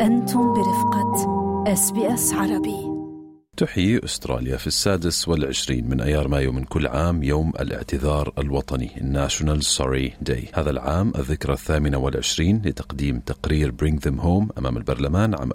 أنتم برفقة SBS عربي. تحيي أستراليا في 26 من أيار مايو من كل عام يوم الاعتذار الوطني National Sorry Day. هذا العام الذكرى 28 لتقديم تقرير Bring Them Home أمام البرلمان عام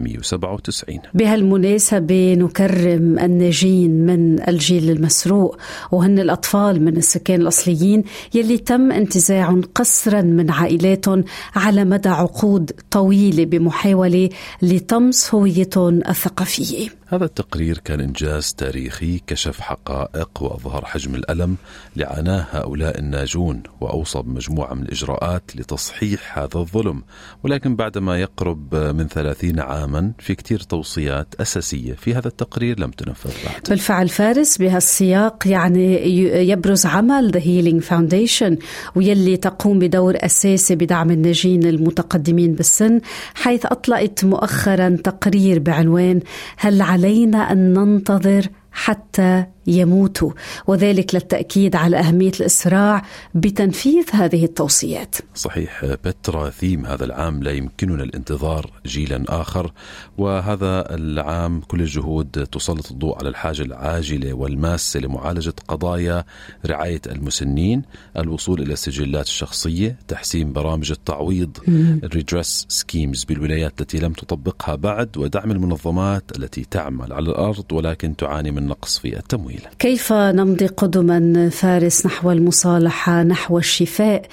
1997. بهالمناسبة نكرم الناجين من الجيل المسروق، وهن الأطفال من السكان الأصليين يلي تم انتزاعهم قسرا من عائلاتهم على مدى عقود طويلة بمحاولة لطمس هويتهم الثقافية. هذا التقرير كان إنجاز تاريخي كشف حقائق وأظهر حجم الألم لعاناه هؤلاء الناجون، وأوصى بمجموعة من الإجراءات لتصحيح هذا الظلم. ولكن بعدما يقرب من 30 عاما في كتير توصيات أساسية في هذا التقرير لم تنفذ بعد. بالفعل فارس، بهالسياق يعني يبرز عمل The Healing Foundation، ويلي تقوم بدور أساسي بدعم الناجين المتقدمين بالسن، حيث أطلقت مؤخرا تقرير بعنوان هل علينا أن ننتظر حتى يموتوا، وذلك للتأكيد على أهمية الإسراع بتنفيذ هذه التوصيات. صحيح بترا، ثيم هذا العام لا يمكننا الانتظار جيلا آخر، وهذا العام كل الجهود تسلط الضوء على الحاجة العاجلة والماسة لمعالجة قضايا رعاية المسنين، الوصول إلى السجلات الشخصية، تحسين برامج التعويض الريدرس سكيمز بالولايات التي لم تطبقها بعد، ودعم المنظمات التي تعمل على الأرض ولكن تعاني من نقص في التمويل. كيف نمضي قدما فارس نحو المصالحة، نحو الشفاء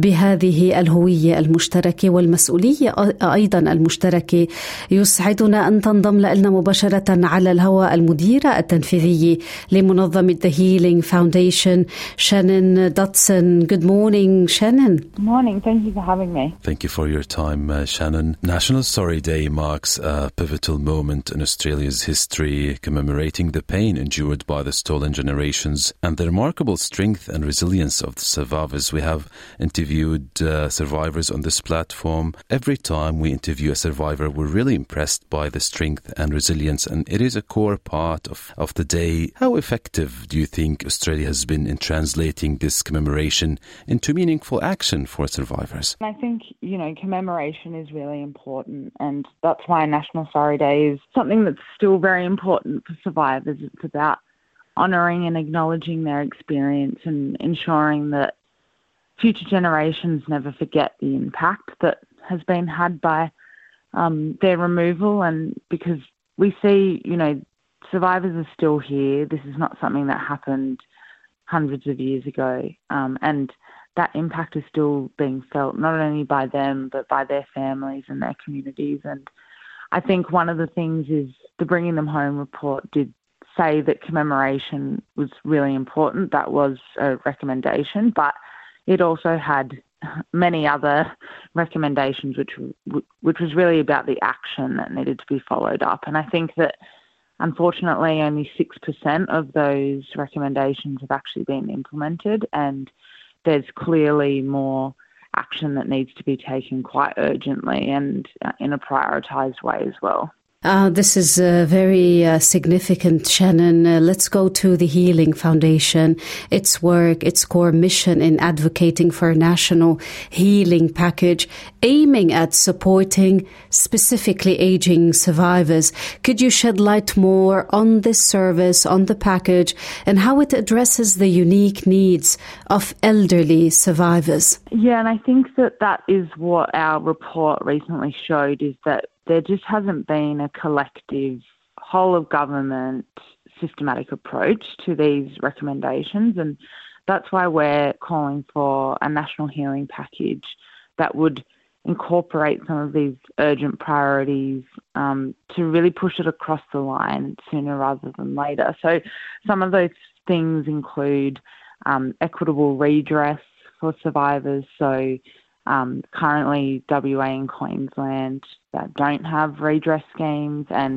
بهذه الهوية المشتركة والمسؤولية أيضا المشتركة؟ يسعدنا أن تنضم لنا مباشرة على الهواء المديرة التنفيذية لمنظمة The Healing Foundation, Shannon Dodson. Good morning, Shannon. Good morning. Thank you for having me. Thank you for your time, Shannon. National Sorry Day marks a pivotal moment in Australia's history, commemorating the pain endured by the stolen generations and the remarkable strength and resilience of the survivors. We have interviewed survivors on this platform. Every time we interview a survivor, we're really impressed by the strength and resilience, and it is a core part of the day. How effective do you think Australia has been in translating this commemoration into meaningful action for survivors? I think, commemoration is really important, and that's why National Sorry Day is something that's still very important for survivors. It's about honouring and acknowledging their experience and ensuring that future generations never forget the impact that has been had by their removal. And because we see, survivors are still here. This is not something that happened hundreds of years ago. And that impact is still being felt, not only by them, but by their families and their communities. And I think one of the things is the Bringing Them Home report did say that commemoration was really important. That was a recommendation, but it also had many other recommendations, which was really about the action that needed to be followed up. And I think that unfortunately only 6% of those recommendations have actually been implemented, and there's clearly more action that needs to be taken quite urgently and in a prioritised way as well. This is very significant, Shannon. Let's go to the Healing Foundation, its work, its core mission in advocating for a national healing package aiming at supporting specifically aging survivors. Could you shed light more on this service, on the package, and how it addresses the unique needs of elderly survivors? Yeah, and I think that is what our report recently showed, is that there just hasn't been a collective, whole-of-government, systematic approach to these recommendations, and that's why we're calling for a national healing package that would incorporate some of these urgent priorities to really push it across the line sooner rather than later. So some of those things include equitable redress for survivors. So currently WA and Queensland that don't have redress schemes, and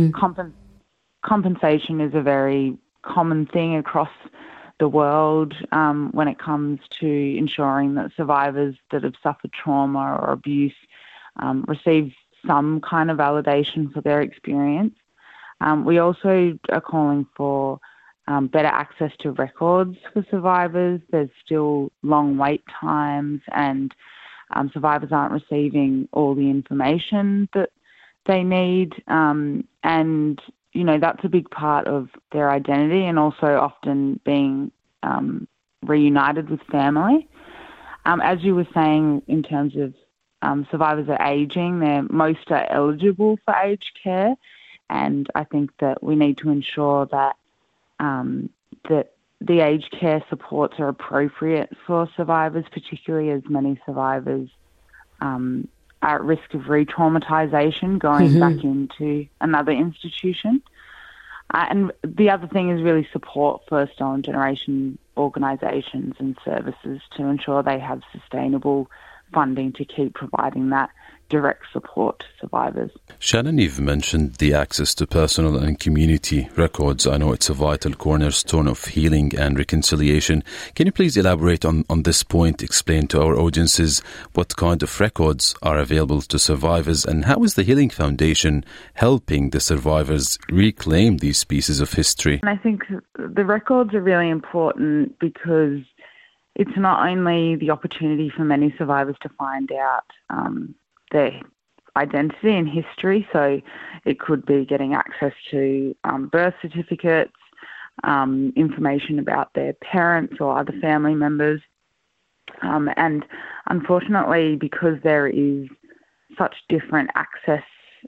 compensation is a very common thing across the world when it comes to ensuring that survivors that have suffered trauma or abuse receive some kind of validation for their experience. We also are calling for better access to records for survivors. There's still long wait times, and survivors aren't receiving all the information that they need, and, you know, that's a big part of their identity, and also often being reunited with family. As you were saying, in terms of survivors are ageing, most are eligible for aged care, and I think that we need to ensure that that the aged care supports are appropriate for survivors, particularly as many survivors are at risk of re-traumatisation going back into another institution. And the other thing is really support first on generation organisations and services to ensure they have sustainable funding to keep providing that direct support to survivors. Shannon, you've mentioned the access to personal and community records. I know it's a vital cornerstone of healing and reconciliation. Can you please elaborate on this point, explain to our audiences what kind of records are available to survivors, and how is the Healing Foundation helping the survivors reclaim these pieces of history? And I think the records are really important because it's not only the opportunity for many survivors to find out their identity and history, so it could be getting access to birth certificates, information about their parents or other family members. And unfortunately, because there is such different access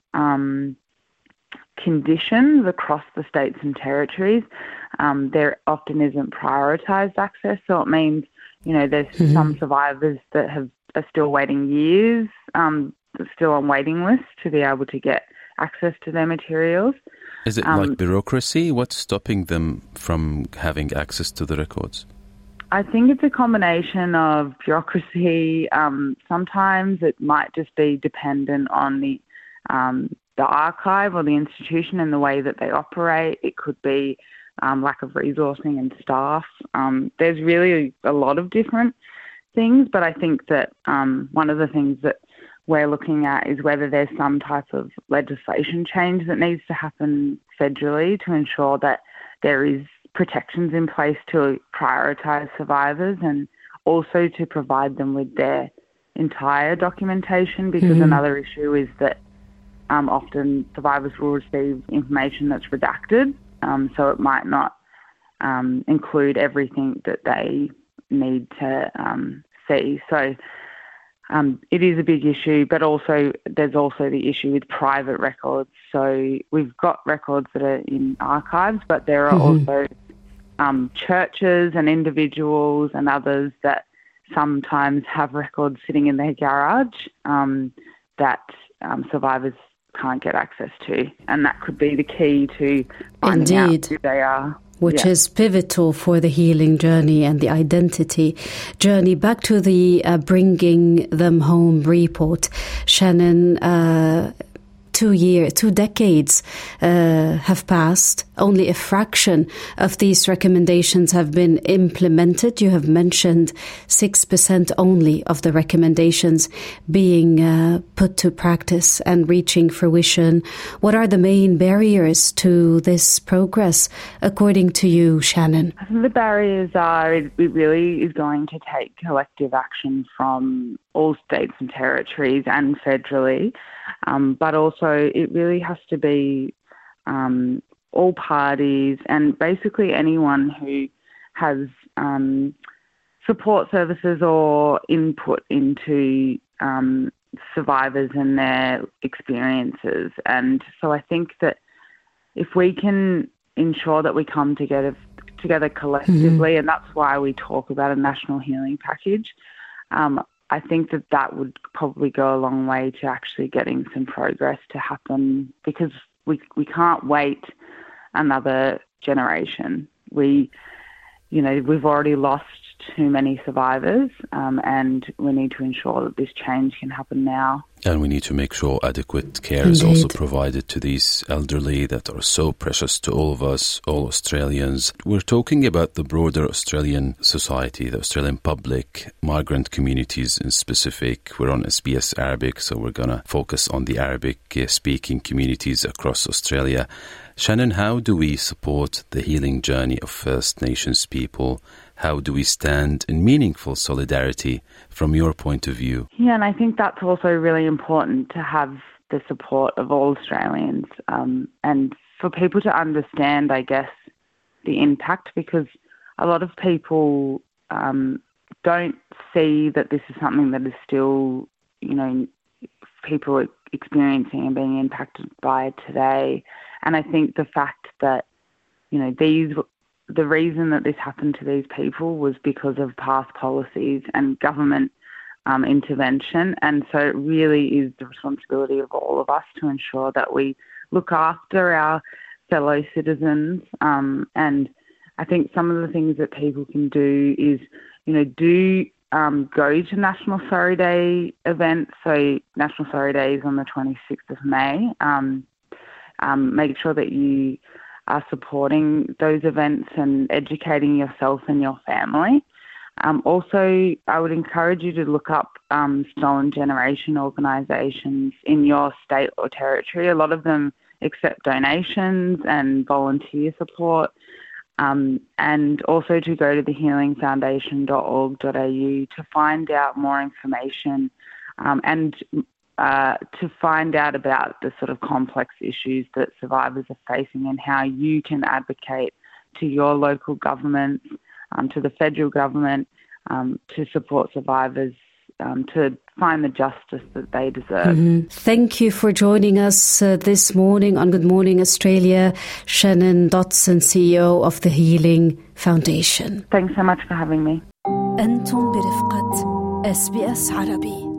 conditions across the states and territories, there often isn't prioritised access. So it means, you know, there's some survivors that are still waiting years, still on waiting lists to be able to get access to their materials. Is it like bureaucracy? What's stopping them from having access to the records? I think it's a combination of bureaucracy. Sometimes it might just be dependent on the archive or the institution and the way that they operate. It could be lack of resourcing and staff. There's really a lot of different things, but I think that one of the things that we're looking at is whether there's some type of legislation change that needs to happen federally to ensure that there is protections in place to prioritise survivors and also to provide them with their entire documentation, because another issue is that often survivors will receive information that's redacted, so it might not include everything that they need to see. So it is a big issue, but also there's also the issue with private records. So we've got records that are in archives, but there are also churches and individuals and others that sometimes have records sitting in their garage that survivors can't get access to. And that could be the key to finding out who they are. Which is pivotal for the healing journey and the identity journey. Back to the Bringing Them Home report. Shannon, 2 decades have passed. Only a fraction of these recommendations have been implemented. You have mentioned 6% only of the recommendations being put to practice and reaching fruition. What are the main barriers to this progress, according to you, Shannon? I think the barriers are it really is going to take collective action from all states and territories and federally. But also it really has to be all parties and basically anyone who has support services or input into survivors and their experiences. And so I think that if we can ensure that we come together collectively, and that's why we talk about a national healing package, I think that would probably go a long way to actually getting some progress to happen, because we can't wait another generation. We've already lost too many survivors, and we need to ensure that this change can happen now. And we need to make sure adequate care is also provided to these elderly that are so precious to all of us, all Australians. We're talking about the broader Australian society, the Australian public, migrant communities in specific. We're on SBS Arabic, so we're going to focus on the Arabic-speaking communities across Australia. Shannon, how do we support the healing journey of First Nations people? How do we stand in meaningful solidarity from your point of view? Yeah, and I think that's also really important to have the support of all Australians, and for people to understand, I guess, the impact, because a lot of people don't see that this is something that is still, people experiencing and being impacted by today. And I think the fact that, the reason that this happened to these people was because of past policies and government intervention. And so it really is the responsibility of all of us to ensure that we look after our fellow citizens. And I think some of the things that people can do is, go to National Sorry Day events. So National Sorry Day is on the 26th of May. Make sure that you are supporting those events and educating yourself and your family. Also, I would encourage you to look up Stolen Generation organisations in your state or territory. A lot of them accept donations and volunteer support. And also to go to thehealingfoundation.org.au to find out more information and to find out about the sort of complex issues that survivors are facing and how you can advocate to your local government, to the federal government, to support survivors, to find the justice that they deserve. Mm-hmm. Thank you for joining us this morning on Good Morning Australia, Shannon Dodson, CEO of the Healing Foundation. Thanks so much for having me. أنتم برفقة SBS عربي.